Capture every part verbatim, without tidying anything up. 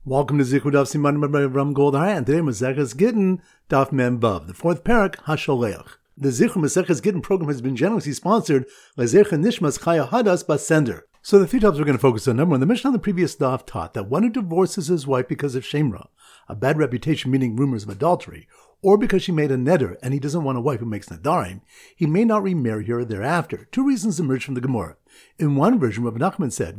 Welcome to Zichud Daf Siman by Ram Goldhar, and today Maseches Gittin Daf Mem Vav, the fourth parak Hasholeach. The Zichud Maseches Gittin program has been generously sponsored by Zecher Nishmas Chaya Hadas Basender. So the three topics we're going to focus on. Number one, the Mishnah on the previous daf taught that one who divorces his wife because of shemra, a bad reputation meaning rumors of adultery, or because she made a neder and he doesn't want a wife who makes nedarim, he may not remarry her thereafter. Two reasons emerge from the Gemara. In one version, Rabbi Nachman said,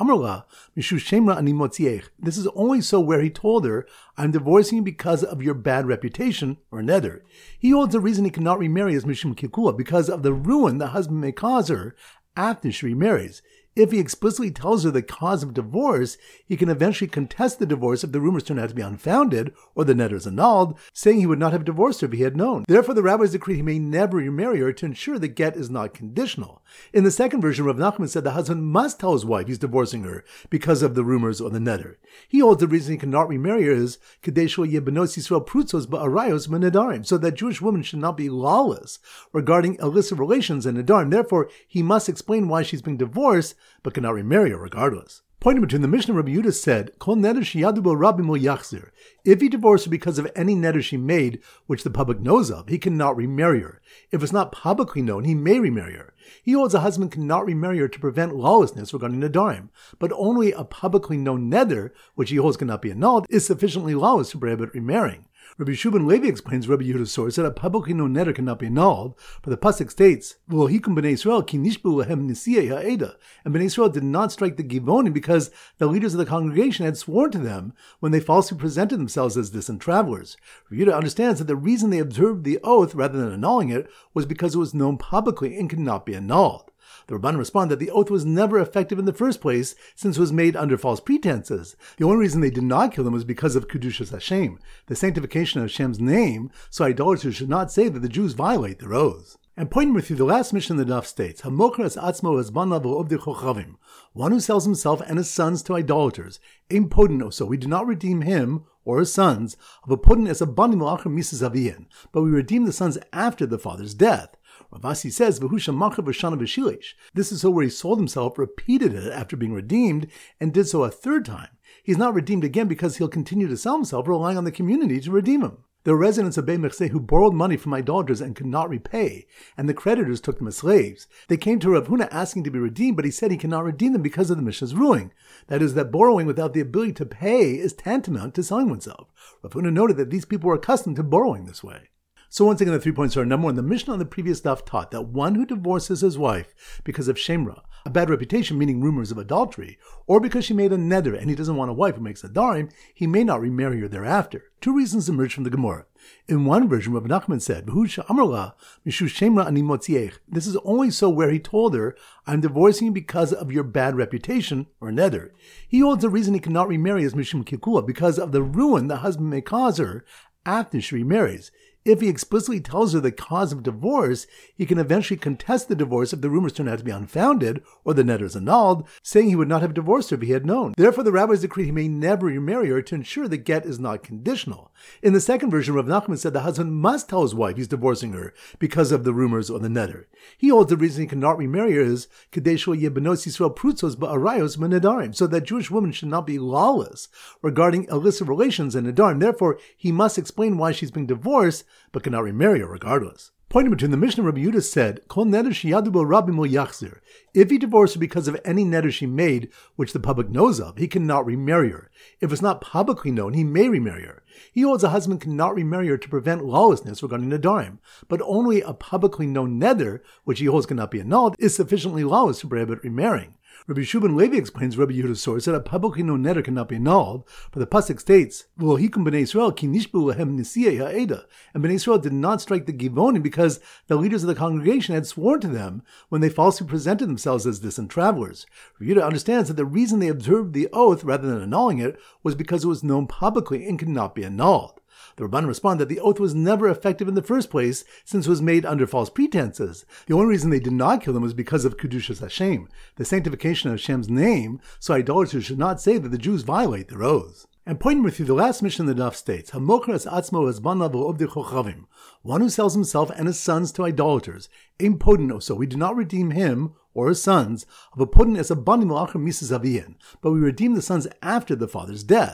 this is only so where he told her, I'm divorcing you because of your bad reputation, or neder. He holds the reason he cannot remarry is mishum kikula, because of the ruin the husband may cause her after she remarries. If he explicitly tells her the cause of divorce, he can eventually contest the divorce if the rumors turn out to be unfounded or the neder is annulled, saying he would not have divorced her if he had known. Therefore, the rabbis decree he may never remarry her to ensure the get is not conditional. In the second version, Rav Nachman said the husband must tell his wife he's divorcing her because of the rumors or the neder. He holds the reason he cannot remarry her is so that Jewish women should not be lawless regarding illicit relations and nedarim. Therefore, he must explain why she's being divorced, but cannot remarry her regardless. Pointing between the Mishnah, Rabbi Yehuda said, Kol neder sheyadu bo rabim lo yachzir. If he divorced her because of any neder she made, which the public knows of, he cannot remarry her. If it's not publicly known, he may remarry her. He holds a husband cannot remarry her to prevent lawlessness regarding nedarim, but only a publicly known neder, which he holds cannot be annulled, is sufficiently lawless to prohibit remarrying. Rabbi Shubin Levi explains Rabbi Yehuda's source that a publicly known neder cannot be annulled, but the pasuk states, "V'lohikum b'nei Yisrael ki nishbu lahem nisiyei ha'eda," and b'nei Yisrael did not strike the givonim because the leaders of the congregation had sworn to them when they falsely presented themselves as distant travelers. Rabbi Yehuda understands that the reason they observed the oath rather than annulling it was because it was known publicly and could not be annulled. The Rabbanan respond that the oath was never effective in the first place, since it was made under false pretenses. The only reason they did not kill them was because of Kedushas Hashem, the sanctification of Hashem's name, so idolaters should not say that the Jews violate their oaths. And pointing with you, the last mission in the Daf states, Hamokras atzmo ezbanav v'obdei chochavim, one who sells himself and his sons to idolaters, im podin, so we do not redeem him or his sons, of a podin as a banim l'achar misas aviyin, but we redeem the sons after the father's death. Ravasi says, this is so where he sold himself, repeated it after being redeemed, and did so a third time. He's not redeemed again because he'll continue to sell himself, relying on the community to redeem him. There were residents of Beit Mechseh who borrowed money from idolaters and could not repay, and the creditors took them as slaves. They came to Rav Huna asking to be redeemed, but he said he cannot redeem them because of the Mishnah's ruling. That is, that borrowing without the ability to pay is tantamount to selling oneself. Rav Huna noted that these people were accustomed to borrowing this way. So once again, the three points are: number one, the Mishnah on the previous daf taught that one who divorces his wife because of shemra, a bad reputation meaning rumors of adultery, or because she made a neder and he doesn't want a wife who makes nedarim, he may not remarry her thereafter. Two reasons emerge from the Gemara. In one version, Rabbi Nachman said, this is only so where he told her, I'm divorcing you because of your bad reputation, or neder. He holds the reason he cannot remarry is mishum kikula, because of the ruin the husband may cause her after she remarries. If he explicitly tells her the cause of divorce, he can eventually contest the divorce if the rumors turn out to be unfounded or the neder is annulled, saying he would not have divorced her if he had known. Therefore, the rabbis decree he may never remarry her to ensure the get is not conditional. In the second version, Rav Nachman said the husband must tell his wife he's divorcing her because of the rumors or the neder. He holds the reason he cannot remarry her is so that Jewish women should not be lawless regarding illicit relations and nedarim. Therefore, he must explain why she's being divorced, but cannot remarry her regardless. Pointing between the Mishnah, Rabbi Yehuda said, Kol neder sheyadu bo rabim lo yachzir. If he divorced her because of any neder she made, which the public knows of, he cannot remarry her. If it's not publicly known, he may remarry her. He holds a husband cannot remarry her to prevent lawlessness regarding nedarim, but only a publicly known neder, which he holds cannot be annulled, is sufficiently lawless to prohibit remarrying. Rabbi Shubin Levi explains Rabbi Yehuda's source that a publicly known neder cannot be annulled, but the pasuk states, "V'lohikum b'nei Yisrael ki nishbu lahem nisiyei ha'eda," and b'nei Yisrael did not strike the givonim because the leaders of the congregation had sworn to them when they falsely presented themselves as distant travelers. Rabbi Yehuda understands that the reason they observed the oath rather than annulling it was because it was known publicly and could not be annulled. The Rabbanan respond that the oath was never effective in the first place, since it was made under false pretenses. The only reason they did not kill them was because of Kedushas Hashem, the sanctification of Hashem's name, so idolaters should not say that the Jews violate their oaths. And pointing with you, the last mission in the Daf states, Hamokras atzmo ezbanav v'obdei chochavim, one who sells himself and his sons to idolaters, im podin, so we do not redeem him or his sons, of a podin as a banim l'achar misas aviyin, but we redeem the sons after the father's death.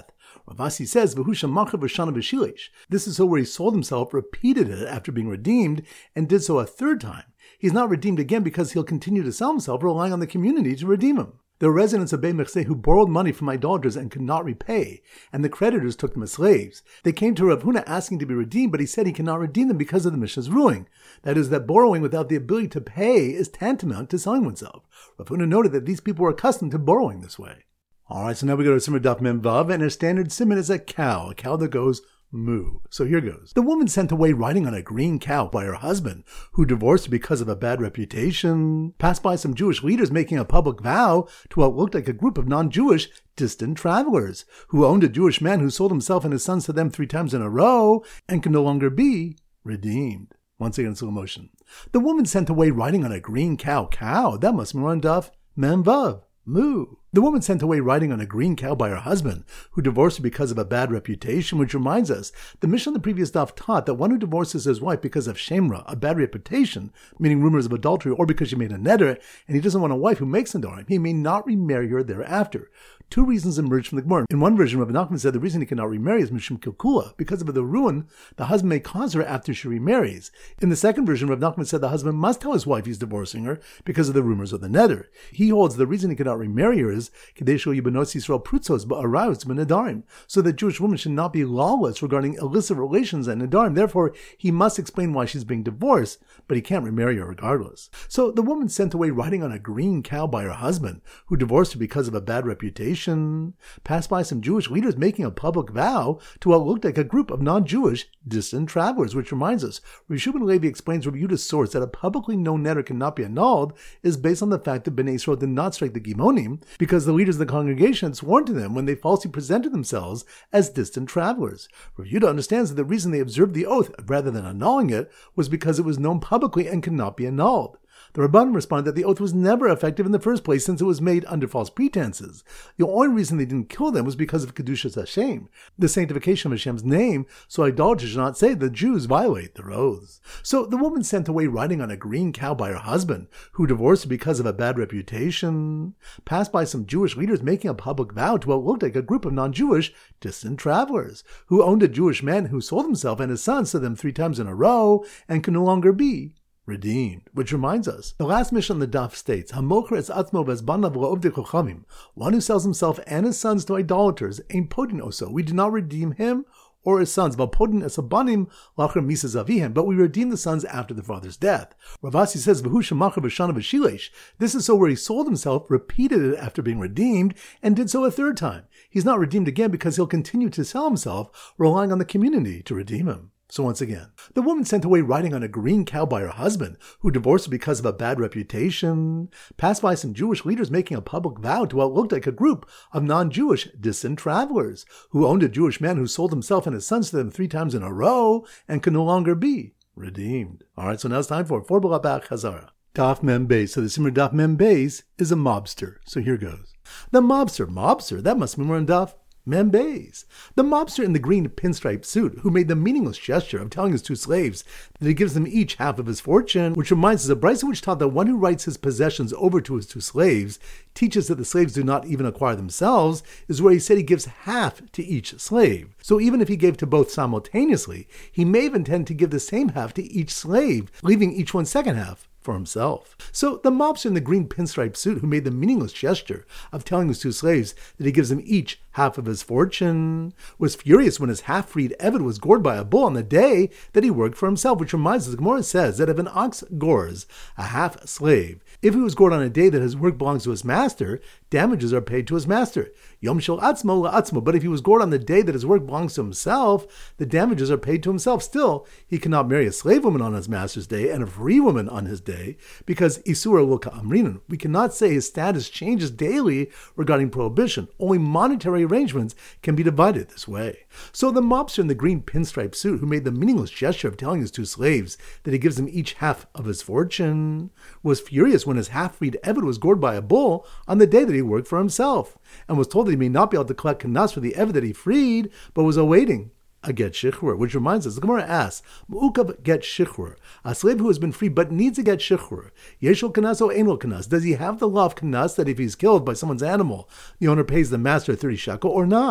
Rav Asi says, V'hu shemacher v'shana v'shilesh. This is so where he sold himself, repeated it after being redeemed, and did so a third time. He's not redeemed again because he'll continue to sell himself, relying on the community to redeem him. There were residents of Beit Mechseh who borrowed money from idolaters and could not repay, and the creditors took them as slaves. They came to Rav Huna asking to be redeemed, but he said he cannot redeem them because of the Mishnah's ruling. That is, that borrowing without the ability to pay is tantamount to selling oneself. Rav Huna noted that these people were accustomed to borrowing this way. Alright, so now we go to Simmer Daf Mem Vav, and our standard simon is a cow, a cow that goes moo. So here goes. The woman sent away riding on a green cow by her husband, who divorced her because of a bad reputation, passed by some Jewish leaders making a public vow to what looked like a group of non-Jewish distant travelers, who owned a Jewish man who sold himself and his sons to them three times in a row, and can no longer be redeemed. Once again, slow motion. The woman sent away riding on a green cow. Cow, that must be run Daf Mem Vav. Moo. The woman sent away riding on a green cow by her husband, who divorced her because of a bad reputation, which reminds us, the Mishnah in the previous daf taught that one who divorces his wife because of shemra, a bad reputation, meaning rumors of adultery, or because she made a neder, and he doesn't want a wife who makes nedarim, he may not remarry her thereafter. Two reasons emerged from the Gemara. In one version, Rav Nachman said the reason he cannot remarry is mishum kilkula, because of the ruin the husband may cause her after she remarries. In the second version, Rav Nachman said the husband must tell his wife he's divorcing her because of the rumors of the neder. He holds the reason he cannot remarry her is kadesho yibanos Yisrael prutzos ba'aroused b'nedarim, so that Jewish women should not be lawless regarding illicit relations and nedarim. Therefore, he must explain why she's being divorced, but he can't remarry her regardless. So the woman sent away riding on a green cow by her husband, who divorced her because of a bad reputation, passed by some Jewish leaders making a public vow to what looked like a group of non-Jewish distant travelers, which reminds us, Rav Shimon Levi explains Rabbi Yehuda's source that a publicly known neder cannot be annulled is based on the fact that Bnei Yisrael did not strike the Gimonim because the leaders of the congregation had sworn to them when they falsely presented themselves as distant travelers. Rav Yehuda understands that the reason they observed the oath rather than annulling it was because it was known publicly and cannot be annulled. The Rabbanim responded that the oath was never effective in the first place since it was made under false pretenses. The only reason they didn't kill them was because of Kedushas Hashem, the sanctification of Hashem's name, so idolaters should not say the Jews violate their oaths. So the woman sent away riding on a green cow by her husband, who divorced her because of a bad reputation, passed by some Jewish leaders making a public vow to what looked like a group of non-Jewish distant travelers, who owned a Jewish man who sold himself and his sons to them three times in a row and can no longer be redeemed. Which reminds us, the last mission on the daf states, Hamocher es atzmo v'ezbanav la'ovdei chochamim, one who sells himself and his sons to idolaters, ein podin oso, we do not redeem him or his sons, but podin es abanim lachar misas avihem, but we redeem the sons after the father's death. Rav Asi says, V'hu shemacher v'shana v'shilesh. This is so where he sold himself, repeated it after being redeemed, and did so a third time. He's not redeemed again because he'll continue to sell himself, relying on the community to redeem him. So once again, the woman sent away riding on a green cow by her husband, who divorced her because of a bad reputation, passed by some Jewish leaders making a public vow to what looked like a group of non-Jewish distant travelers, who owned a Jewish man who sold himself and his sons to them three times in a row and could no longer be redeemed. Alright, so now it's time for four Balabach Chazara. Daf Mem Beis. So the Simmer Daf Mem Beis is a mobster. So here goes. The mobster, mobster, that must be more in Daf Mem Beis. The mobster in the green pinstripe suit, who made the meaningless gesture of telling his two slaves that he gives them each half of his fortune, which reminds us of Brisa which taught that one who writes his possessions over to his two slaves teaches that the slaves do not even acquire themselves, is where he said he gives half to each slave. So even if he gave to both simultaneously, he may have intended to give the same half to each slave, leaving each one second half for himself. So the mobster in the green pinstripe suit, who made the meaningless gesture of telling his two slaves that he gives them each half of his fortune, was furious when his half-freed Eved was gored by a bull on the day that he worked for himself, which reminds us, the Gemara says that if an ox gores a half-slave, if he was gored on a day that his work belongs to his master, damages are paid to his master. Yom shel atzmo la'atzmo. But if he was gored on the day that his work belongs to himself, the damages are paid to himself. Still, he cannot marry a slave woman on his master's day and a free woman on his day, because isura lo ka'amrinan. We cannot say his status changes daily regarding prohibition. Only monetary arrangements can be divided this way. So the mobster in the green pinstripe suit, who made the meaningless gesture of telling his two slaves that he gives them each half of his fortune, was furious when his half-freed Eved was gored by a bull on the day that he worked for himself, and was told that he may not be able to collect kanas for the Eved that he freed, but was awaiting a get shichrur, which reminds us, the Gemara asks, Mu'ukav get shichrur, a slave who has been freed but needs a get shichrur, yeshul kanas o enol kanas, does he have the law of kanas that if he's killed by someone's animal, the owner pays the master thirty shekel or not?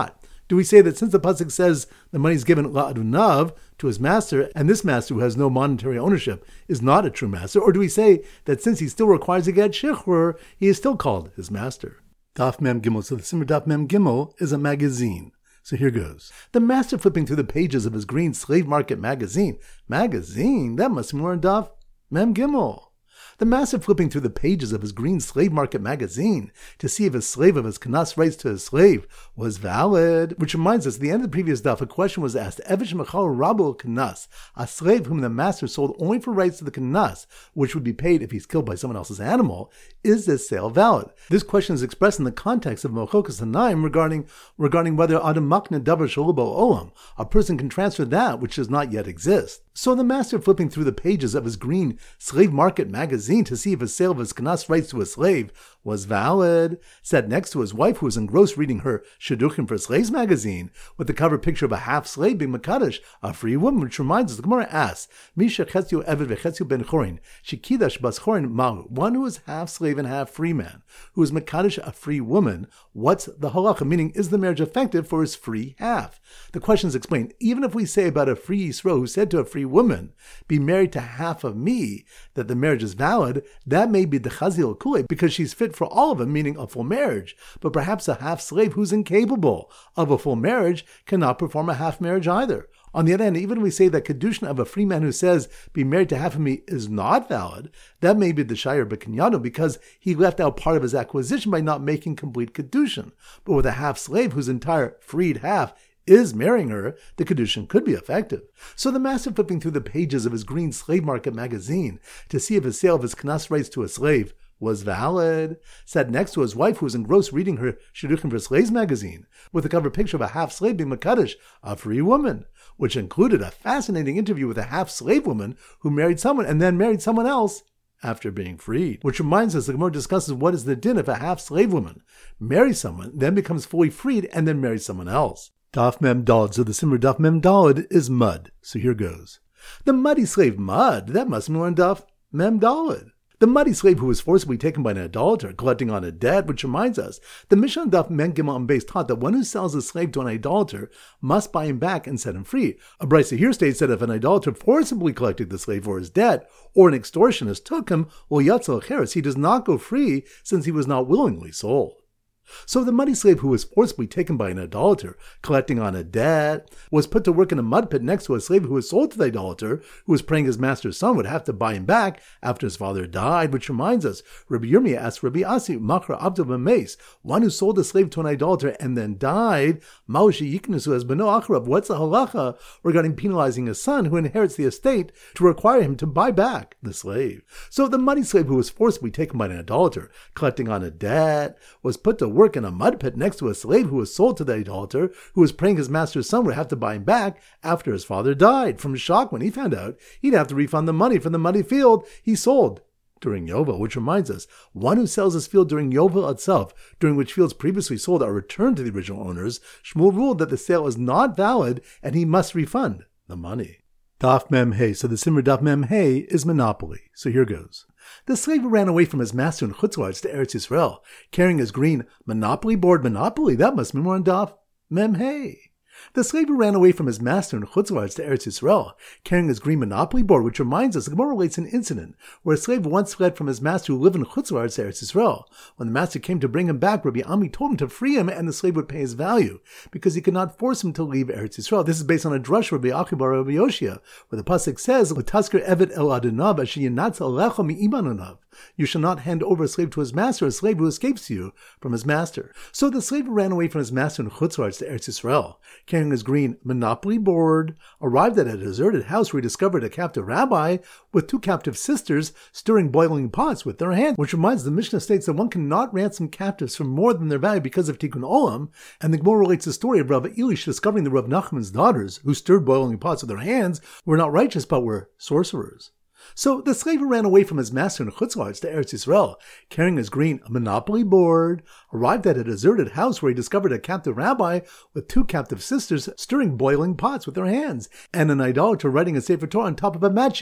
Do we say that since the pasuk says the money is given la'adunav, to his master, and this master who has no monetary ownership is not a true master? Or do we say that since he still requires a get shichrur, he is still called his master? Daf Mem Gimel. So the Simmer Daf Mem Gimel is a magazine. So here goes. The master flipping through the pages of his green slave market magazine. Magazine? That must be more in Daf Mem Gimel. The master flipping through the pages of his green slave market magazine to see if his slave of his kanas rights to his slave was valid. Which reminds us, at the end of the previous daf, a question was asked, Evish Mechal Rabul Kanas, a slave whom the master sold only for rights to the kanas, which would be paid if he's killed by someone else's animal, is this sale valid? This question is expressed in the context of Mochokas Hanaim regarding regarding whether Adam Makna Davar Shalubo Olam, a person can transfer that which does not yet exist. So the master flipping through the pages of his green slave market magazine to see if a sale of his kanas rights to a slave was valid, sat next to his wife who was engrossed reading her Shidduchim for Slaves magazine, with the cover picture of a half-slave being Makadish, a free woman, which reminds us, the Gemara asks, Misha Chetzio Eved V'Chetzio Ben Chorin, Shekidash Bas Chorin Mahu, one who is half-slave and half-free man, who is Makadish, a free woman, what's the halacha? Meaning, is the marriage effective for his free half? The question is explained, even if we say about a free Yisro who said to a free woman, be married to half of me, that the marriage is valid, that may be the Chazil Kule, because she's fit for all of them, meaning a full marriage. But perhaps a half-slave who's incapable of a full marriage cannot perform a half marriage either. On the other hand, even if we say that Kedushin of a free man who says, be married to half of me is not valid, that may be the Shayar B'Kinyano, because he left out part of his acquisition by not making complete Kedushin. But with a half-slave whose entire freed half is marrying her, the Kedushin could be effective. So the master flipping through the pages of his green slave market magazine to see if his sale of his kanas rights to a slave was valid, sat next to his wife who was engrossed reading her Shidduchim for Slaves magazine, with a cover picture of a half-slave being Makadish, a free woman, which included a fascinating interview with a half-slave woman who married someone and then married someone else after being freed. Which reminds us, the Gemara discusses what is the din if a half-slave woman marries someone, then becomes fully freed, and then marries someone else. Daf Mem Daled. So the Simmer Daf Mem Daled is mud. So here goes. The muddy slave mud, that must be on Daf Mem Daled. The muddy slave who was forcibly taken by an idolater, collecting on a debt, which reminds us, the Mishnah Daf Mem Gimel and Beis taught that one who sells a slave to an idolater must buy him back and set him free. A brisa here states that if an idolater forcibly collected the slave for his debt, or an extortionist took him, well, Yatzal Cheres, he does not go free since he was not willingly sold. So the muddy slave who was forcibly taken by an idolater, collecting on a debt, was put to work in a mud pit next to a slave who was sold to the idolater, who was praying his master's son would have to buy him back after his father died, which reminds us, Rabbi Yirmiyah asked Rabbi Asi, Makra Abdul B'meis, one who sold a slave to an idolater and then died, Maushi Yiknusu as Beno Achrab, what's the halacha regarding penalizing his son who inherits the estate to require him to buy back the slave? So the muddy slave who was forcibly taken by an idolater, collecting on a debt, was put to work in a mud pit next to a slave who was sold to the idolater, who was praying his master's son would have to buy him back after his father died. From shock when he found out, he'd have to refund the money from the muddy field he sold during Yovel, which reminds us, one who sells his field during Yovel itself, during which fields previously sold are returned to the original owners, Shmuel ruled that the sale is not valid and he must refund the money. Daf Mem Hey. So the Simmer Daf Mem Hey is monopoly. So here goes. The slave who ran away from his master in Chutzlaretz to Eretz Yisrael, carrying his green monopoly board monopoly, that must be more on Daf Mem Hey. The slave who ran away from his master in Chutzlaretz to Eretz Yisrael, carrying his green monopoly board, which reminds us, the Gemara relates an incident where a slave once fled from his master who lived in Chutzlaretz to Eretz Yisrael. When the master came to bring him back, Rabbi Ami told him to free him and the slave would pay his value, because he could not force him to leave Eretz Yisrael. This is based on a drush Rabbi Akibar Rabbi Yoshia, where the pasuk says, "L'tasker evet el adonav asher yinatz alecha mi'imanunav." You shall not hand over a slave to his master, a slave who escapes you from his master. So the slave who ran away from his master in Chutzlaretz to Eretz Yisrael, carrying his green monopoly board, arrived at a deserted house where he discovered a captive rabbi with two captive sisters stirring boiling pots with their hands, which reminds the Mishnah states that one cannot ransom captives for more than their value because of Tikkun Olam, and the Gemara relates the story of Rav Elish discovering that Rav Nachman's daughters, who stirred boiling pots with their hands, were not righteous but were sorcerers. So the slave who ran away from his master in Chutzlaretz to Eretz Yisrael, carrying his green monopoly board, arrived at a deserted house where he discovered a captive rabbi with two captive sisters stirring boiling pots with their hands, and an idolater writing a Sefer Torah on top of a matching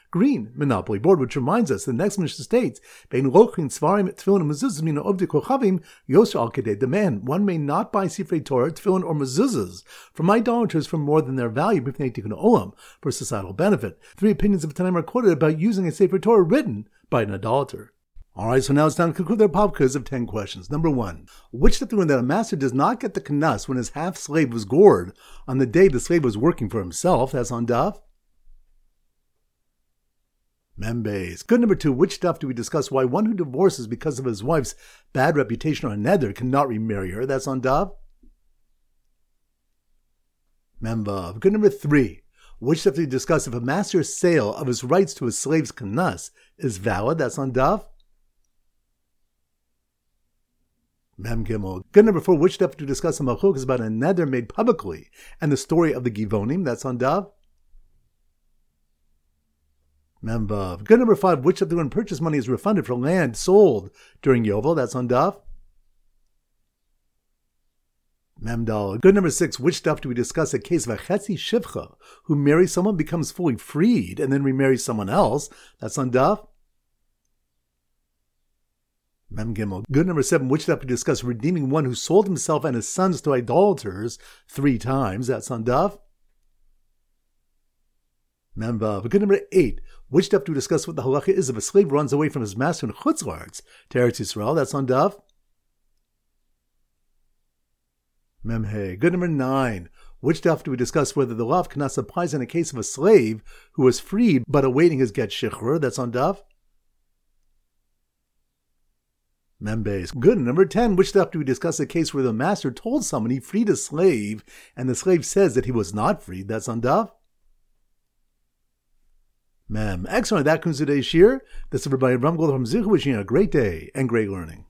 Green, Monopoly board, which reminds us the next Mishnah states, Bein lochin svarim tefillin and mezuzahs mina ovdei kochavim yosher al kedei demand. One may not buy Sifrei Torah, tefillin, or mezuzahs from idolaters for more than their value b'fnei tikkun olam, for societal benefit. Three opinions of Tanaim are quoted about using a Sefer Torah written by an idolater. Alright, so now it's time to conclude their pop quiz of ten questions. Number one, which daf do we learn that a master does not get the kanas when his half-slave was gored on the day the slave was working for himself? That's on daf Membeis. Good. Number two, which daf do we discuss why one who divorces because of his wife's bad reputation or neder cannot remarry her? That's on daf Membav. Good. Number three, which daf do we discuss if a master's sale of his rights to his slave's kanas is valid? That's on daf Mem Gimel. Good. Number four, which daf to discuss a machlokas is about a neder made publicly and the story of the Givonim? That's on daf Mem Vav. Good. Number five, which daf when purchase money is refunded for land sold during Yovel? That's on daf Mem Dal. Good. Number six, which daf do we discuss a case of a chetzi shivcha who marries someone, becomes fully freed, and then remarries someone else? That's on daf Mem Gimel. Good. Number seven, which daf we discuss redeeming one who sold himself and his sons to idolaters three times? That's on daf Mem Vav. Good. Number eight, which daf do we discuss what the halacha is if a slave runs away from his master in Chutz La'aretz to Eretz Yisrael? That's on daf Mem Hey. Good. Number nine, which daf do we discuss whether the law of kanas applies in a case of a slave who was freed but awaiting his get shichrur? That's on daf Membeis. Good. Number ten, which daf do we discuss a case where the master told someone he freed a slave and the slave says that he was not freed? That's on daf Mem. Excellent. That concludes today's shir. This is everybody. Ram Goldar from Zichu, wishing you a great day and great learning.